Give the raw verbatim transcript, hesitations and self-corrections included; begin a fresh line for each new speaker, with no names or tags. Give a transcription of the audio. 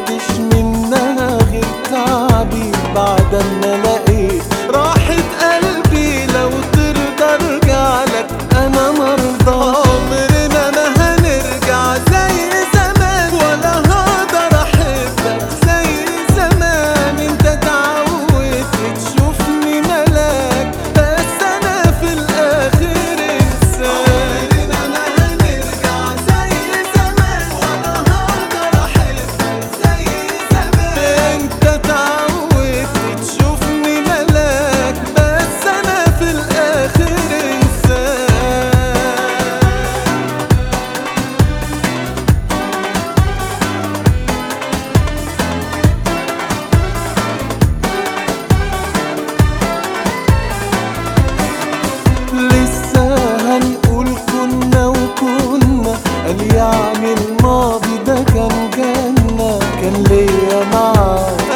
شفتش منها غير تعبي بعد ما لقيت راحة قلبي. لو ترضى ارجع لك انا مرضاش، عمرنا ما هنرجع زي زمان ولا هقدر احبك زي زمان. انت اتعودت تشوفني ملاك بس انا في الاخر انسان. عمرنا ما هنرجع زي زمان ولا هقدر احبك زي زمان. انت اتعودت تشوفني ملاك بس انا في الاخر انسان. لسه هنقول كنا وكنا، قال يعني الماضي ده كان جنة، كان ليا معاك